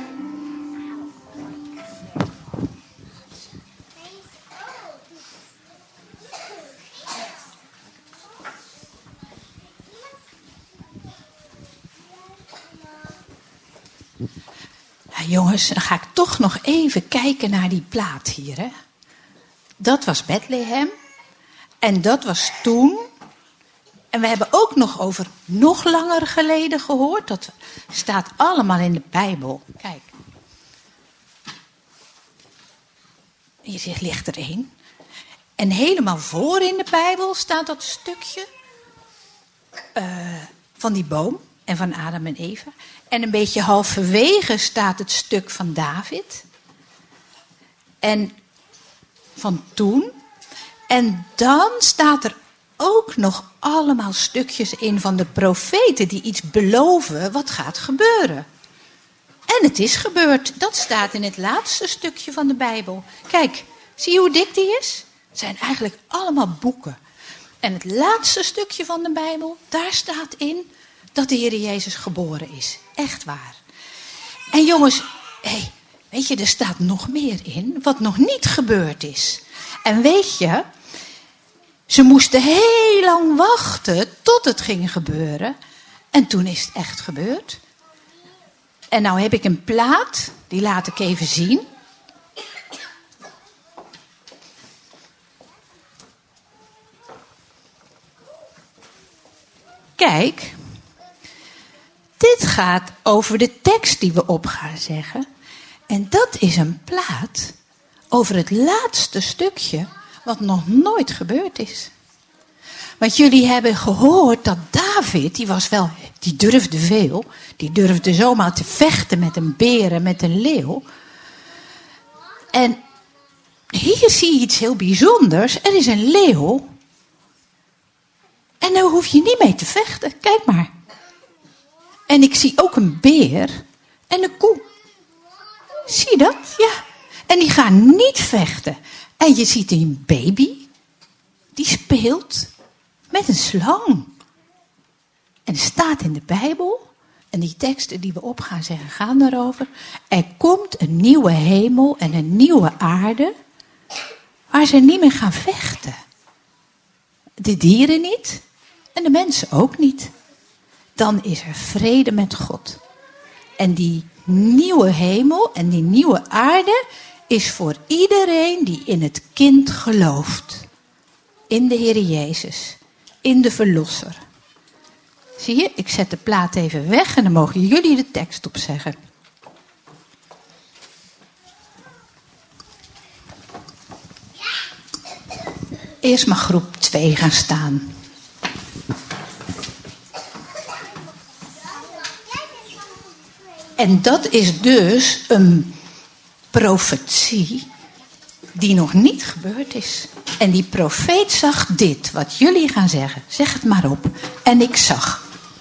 Nou, jongens, dan ga ik toch nog even kijken naar die plaat hier. Hè. Dat was Bethlehem. En dat was toen. En we hebben ook nog over nog langer geleden gehoord. Dat staat allemaal in de Bijbel. Kijk. Hier ligt er één. En helemaal voor in de Bijbel staat dat stukje uh, van die boom en van Adam en Eva. En een beetje halverwege staat het stuk van David. En van toen. En dan staat er ook nog allemaal stukjes in van de profeten die iets beloven wat gaat gebeuren. En het is gebeurd. Dat staat in het laatste stukje van de Bijbel. Kijk, zie je hoe dik die is? Het zijn eigenlijk allemaal boeken. En het laatste stukje van de Bijbel, daar staat in dat de Heer Jezus geboren is. Echt waar. En jongens, hey, weet je, er staat nog meer in wat nog niet gebeurd is. En weet je, ze moesten heel lang wachten tot het ging gebeuren. En toen is het echt gebeurd. En nou heb ik een plaat, die laat ik even zien. Kijk, dit gaat over de tekst die we op gaan zeggen. En dat is een plaat over het laatste stukje wat nog nooit gebeurd is. Want jullie hebben gehoord dat David, die was wel, die durfde veel. Die durfde zomaar te vechten met een beer en met een leeuw. En hier zie je iets heel bijzonders. Er is een leeuw. En daar hoef je niet mee te vechten. Kijk maar. En ik zie ook een beer en een koe. Zie je dat? Ja. En die gaan niet vechten. En je ziet een baby. die speelt met een slang. En het staat in de Bijbel, en die teksten die we op gaan zeggen gaan daarover. Er komt een nieuwe hemel en een nieuwe aarde, waar ze niet meer gaan vechten. De dieren niet en de mensen ook niet. Dan is er vrede met God. En die nieuwe hemel en die nieuwe aarde is voor iedereen die in het kind gelooft. In de Heer Jezus. In de Verlosser. Zie je, ik zet de plaat even weg en dan mogen jullie de tekst opzeggen. Eerst mag groep twee gaan staan. En dat is dus een profetie die nog niet gebeurd is. En die profeet zag dit, wat jullie gaan zeggen. Zeg het maar op. En ik zag.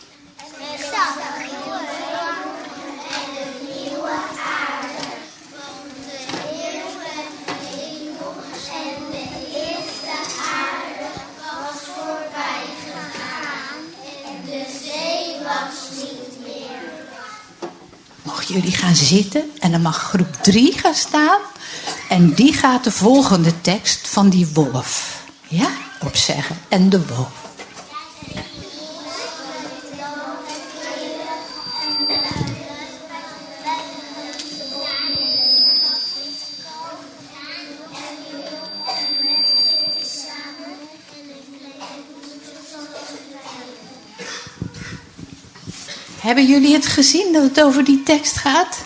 Jullie gaan zitten en dan mag groep drie gaan staan. En die gaat de volgende tekst van die wolf, ja, opzeggen. En de wolf. Hebben jullie het gezien dat het over die tekst gaat?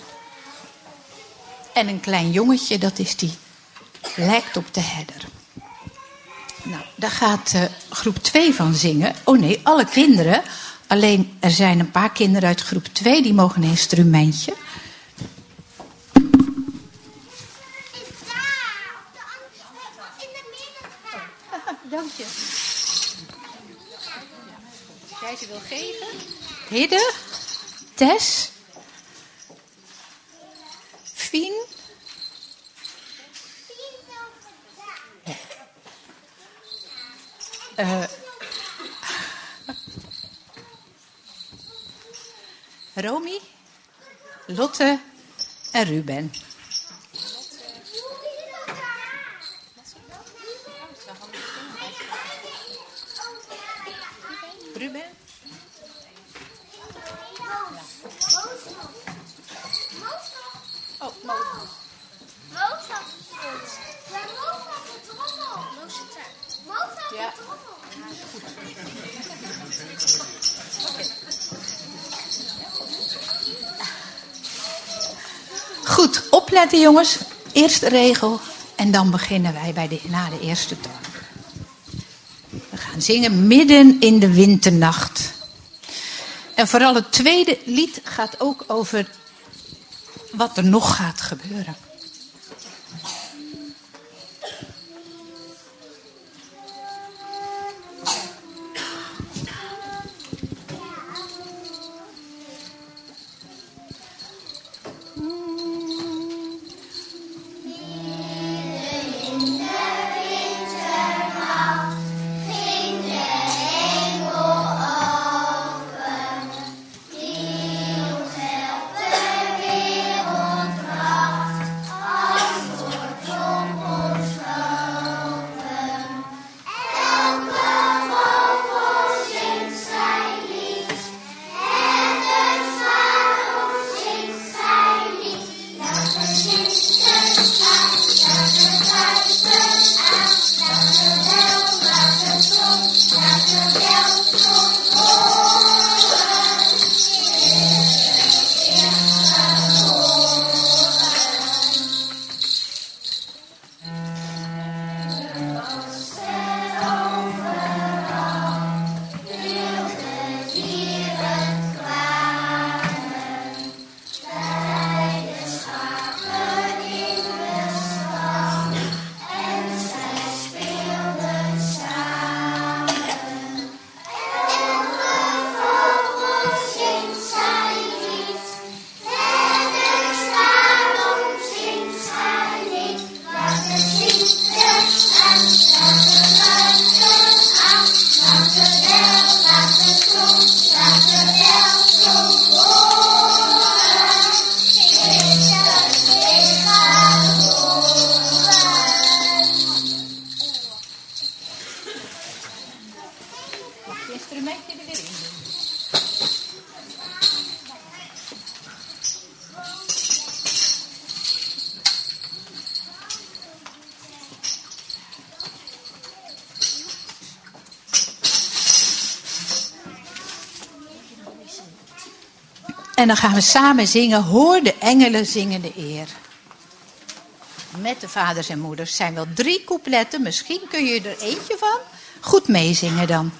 En een klein jongetje, dat is die, lijkt op de herder. Nou, daar gaat uh, groep twee van zingen. Oh nee, alle kinderen. Alleen er zijn een paar kinderen uit groep twee, die mogen een instrumentje. Dank je. Als jij ze wil geven. Hidde, Tess, Fien. Uh, Romy, Lotte en Ruben. Ruben? Oh, Mo. Mo staat goed. Ja, Mo staat de trommel. Mo zit er. Mo staat de trommel. Goed. Goed, opletten jongens. Eerste regel en dan beginnen wij bij de, na de eerste toon. We gaan zingen midden in de winternacht. En vooral het tweede lied gaat ook over wat er nog gaat gebeuren. Bij de schapen in En dan gaan we samen zingen. Hoor de engelen zingen de eer. Met de vaders en moeders zijn wel drie coupletten. Misschien kun je er eentje van goed meezingen dan.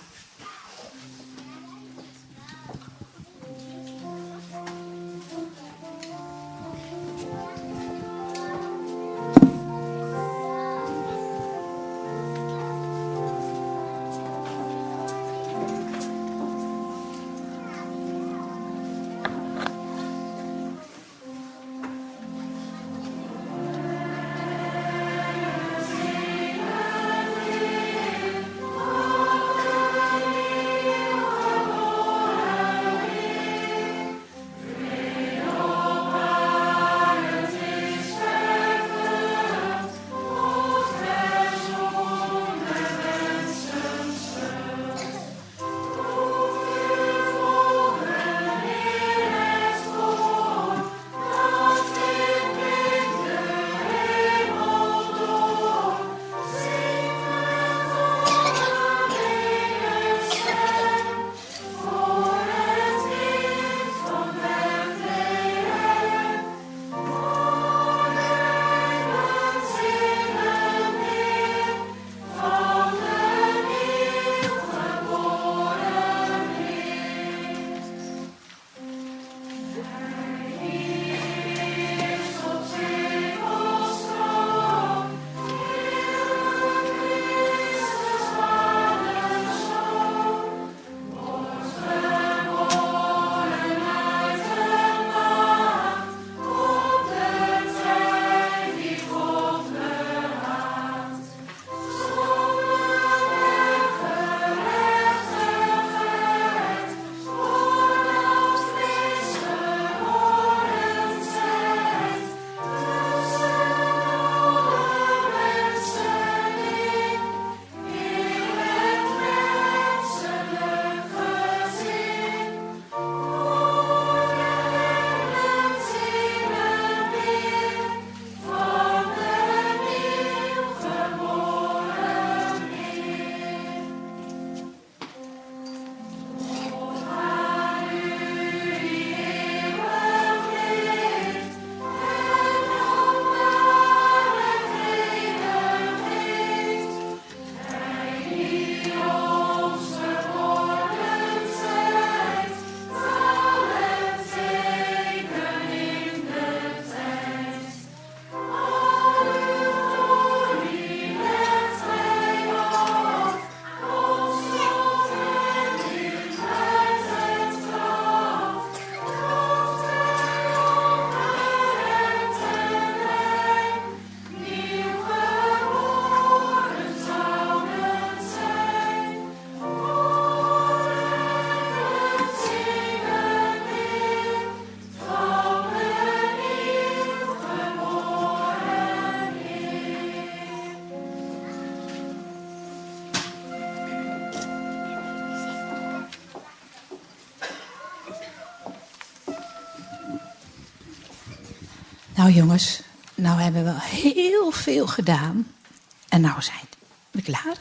Nou jongens, nou hebben we heel veel gedaan. En nou zijn we klaar.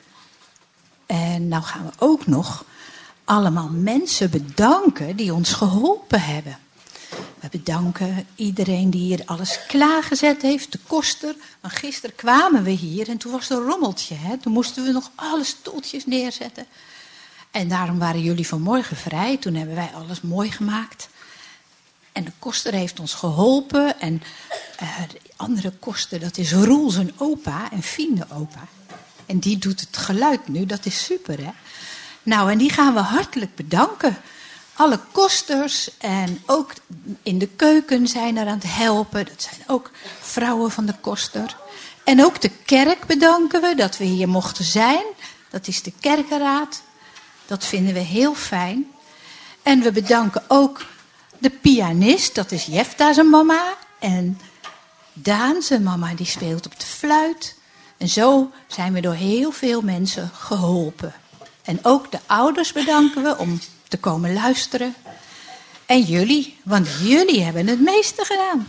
En nou gaan we ook nog allemaal mensen bedanken die ons geholpen hebben. We bedanken iedereen die hier alles klaargezet heeft. De koster. Want gisteren kwamen we hier en toen was er een rommeltje. Hè? Toen moesten we nog alle stoeltjes neerzetten. En daarom waren jullie vanmorgen vrij. Toen hebben wij alles mooi gemaakt. En de koster heeft ons geholpen. En uh, de andere koster, dat is Roel zijn opa en Fien de opa. En die doet het geluid nu, dat is super hè. Nou, en die gaan we hartelijk bedanken. Alle kosters en ook in de keuken zijn er aan het helpen. Dat zijn ook vrouwen van de koster. En ook de kerk bedanken we dat we hier mochten zijn. Dat is de kerkenraad. Dat vinden we heel fijn. En we bedanken ook de pianist, dat is Jefta zijn mama. En Daan zijn mama, die speelt op de fluit. En zo zijn we door heel veel mensen geholpen. En ook de ouders bedanken we om te komen luisteren. En jullie, want jullie hebben het meeste gedaan.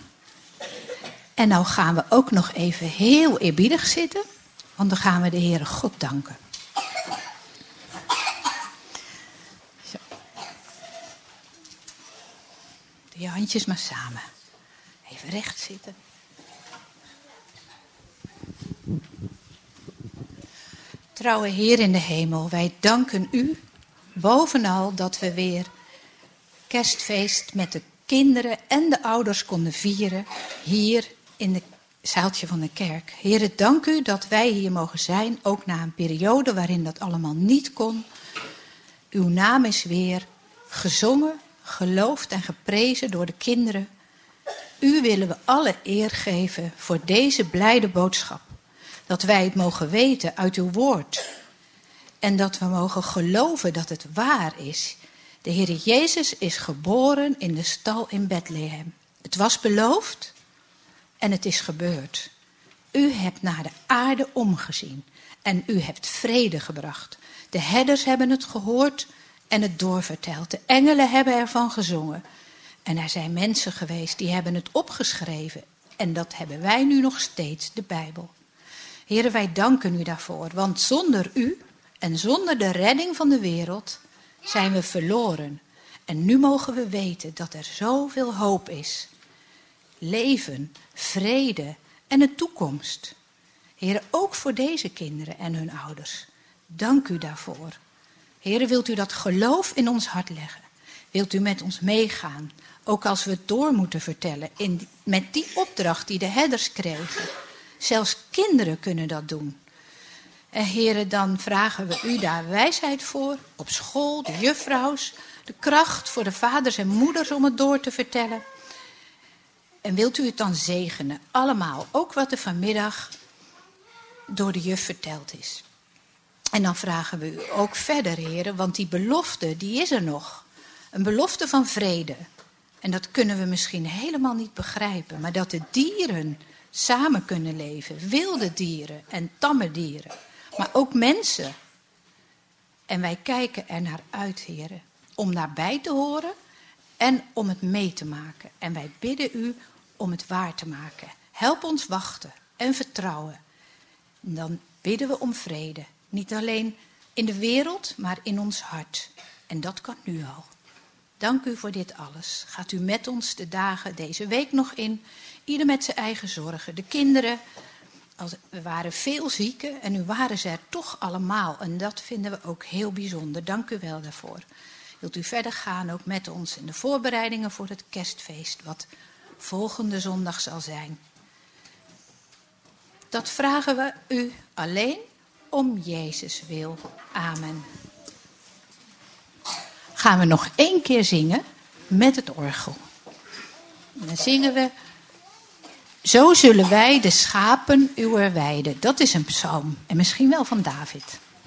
En nou gaan we ook nog even heel eerbiedig zitten. Want dan gaan we de Heere God danken. Zo. handjes maar samen. Even recht zitten. Trouwe Heer in de hemel, wij danken u bovenal dat we weer kerstfeest met de kinderen en de ouders konden vieren hier in het zaaltje van de kerk. Heere, dank u dat wij hier mogen zijn, ook na een periode waarin dat allemaal niet kon. Uw naam is weer gezongen, geloofd en geprezen door de kinderen. U willen we alle eer geven voor deze blijde boodschap. Dat wij het mogen weten uit uw woord. En dat we mogen geloven dat het waar is. De Heer Jezus is geboren in de stal in Bethlehem. Het was beloofd en het is gebeurd. U hebt naar de aarde omgezien en u hebt vrede gebracht. De herders hebben het gehoord en het doorverteld. De engelen hebben ervan gezongen. En er zijn mensen geweest die hebben het opgeschreven. En dat hebben wij nu nog steeds, de Bijbel. Heren, wij danken u daarvoor. Want zonder u en zonder de redding van de wereld zijn we verloren. En nu mogen we weten dat er zoveel hoop is. Leven, vrede en een toekomst. Heren, ook voor deze kinderen en hun ouders. Dank u daarvoor. Heren, wilt u dat geloof in ons hart leggen? Wilt u met ons meegaan? Ook als we het door moeten vertellen. In, met die opdracht die de herders kregen. Zelfs kinderen kunnen dat doen. En heren, dan vragen we u daar wijsheid voor. Op school, de juffrouws. De kracht voor de vaders en moeders om het door te vertellen. En wilt u het dan zegenen? Allemaal. Ook wat er vanmiddag door de juf verteld is. En dan vragen we u ook verder, heren. Want die belofte, die is er nog. Een belofte van vrede. En dat kunnen we misschien helemaal niet begrijpen. Maar dat de dieren samen kunnen leven. Wilde dieren en tamme dieren. Maar ook mensen. En wij kijken er naar uit, heren. Om daarbij te horen en om het mee te maken. En wij bidden u om het waar te maken. Help ons wachten en vertrouwen. En dan bidden we om vrede. Niet alleen in de wereld, maar in ons hart. En dat kan nu al. Dank u voor dit alles. Gaat u met ons de dagen deze week nog in. Ieder met zijn eigen zorgen. De kinderen, als, we waren veel zieken en nu waren ze er toch allemaal. En dat vinden we ook heel bijzonder. Dank u wel daarvoor. Wilt u verder gaan ook met ons in de voorbereidingen voor het kerstfeest. Wat volgende zondag zal zijn. Dat vragen we u alleen om Jezus wil. Amen. Gaan we nog één keer zingen met het orgel. En dan zingen we: Zo zullen wij de schapen uwer weiden. Dat is een psalm en misschien wel van David.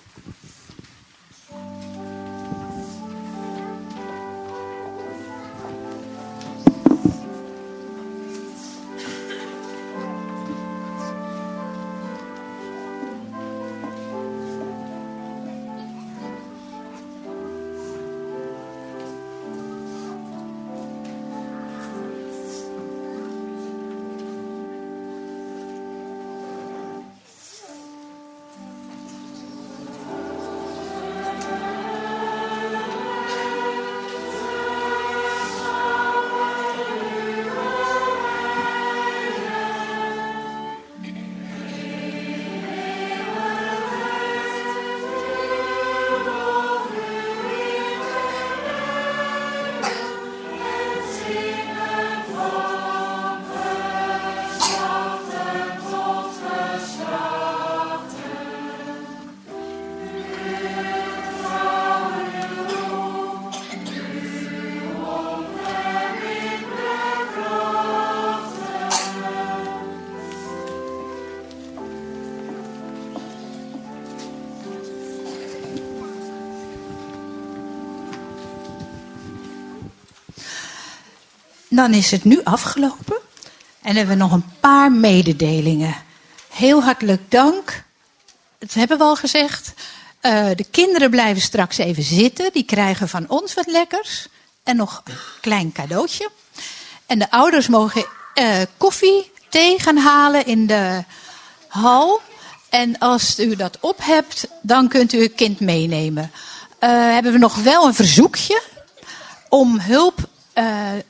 Dan is het nu afgelopen en hebben we nog een paar mededelingen. Heel hartelijk dank. Dat hebben we al gezegd. Uh, de kinderen blijven straks even zitten. Die krijgen van ons wat lekkers. En nog een klein cadeautje. En de ouders mogen uh, koffie, thee gaan halen in de hal. En als u dat op hebt, dan kunt u het kind meenemen. Uh, hebben we nog wel een verzoekje om hulp Uh,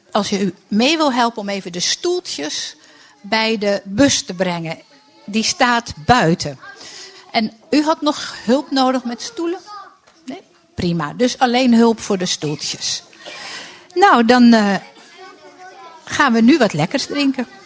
als je u mee wil helpen om even de stoeltjes bij de bus te brengen. Die staat buiten. En u had nog hulp nodig met stoelen? Nee? Prima, dus alleen hulp voor de stoeltjes. Nou, dan uh, gaan we nu wat lekkers drinken.